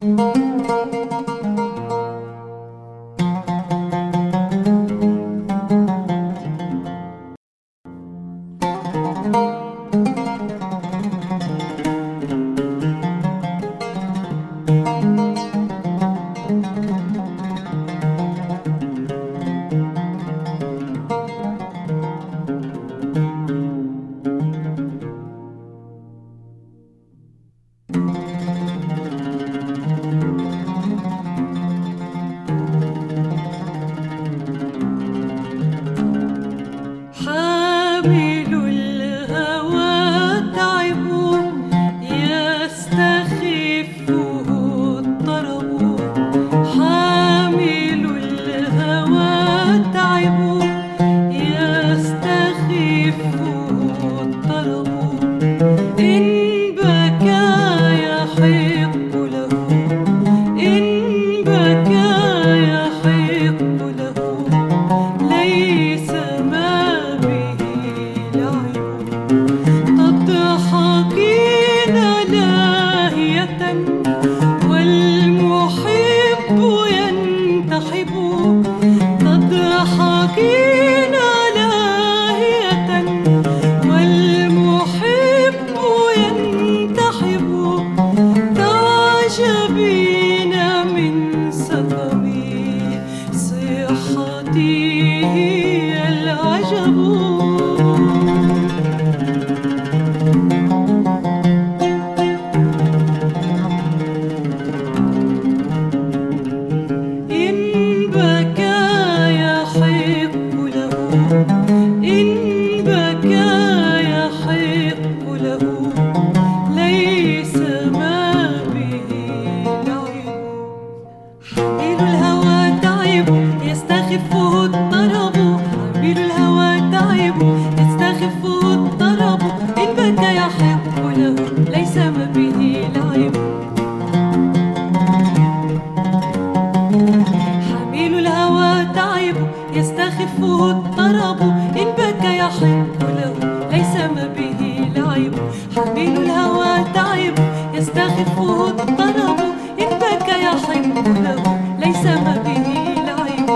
حامل الهوى تعب يستخفه الطرب، حامل الهوى تعب يستخفه الطرب، إن بكى يحق له، إن بكى يحق له، ليس ما به لعب. تضحكين لاهية والمحب ينتحب، تضحكين لاهية والمحب ينتحب، تعجبين من سقمي صحتي هي العجب. إن بكى يحق له، إن بكى يحق له، ليس ما به لعب. حميل الهوى تعب يستخفه الطرب، حميل الهوى تعب يستخفه الطرب، إن بكى يحق له، ليس ما به لعب. حميل الهوى تعب يستخفه الطرب، إن بكى يحق له، ليس ما به لعب. حميل الهوى تعب يستخفه الطرب، إن بكى يحق له، ليس ما به لعب.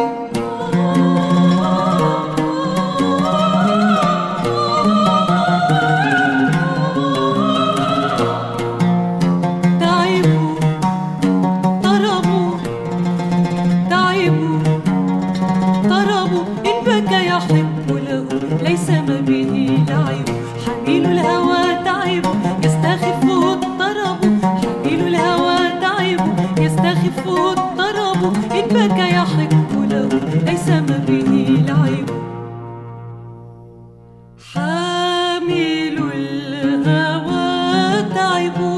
تعبوا طربوا، تعبوا طربوا، إن بكى يحق له، ليس ما به لعب. حميل الهوى تعب يستخفه الطرب، حميل الهوى تعب يستخفه الطرب، إن بكى يحق له، ليس ما به لعب. حامل الهوى تعب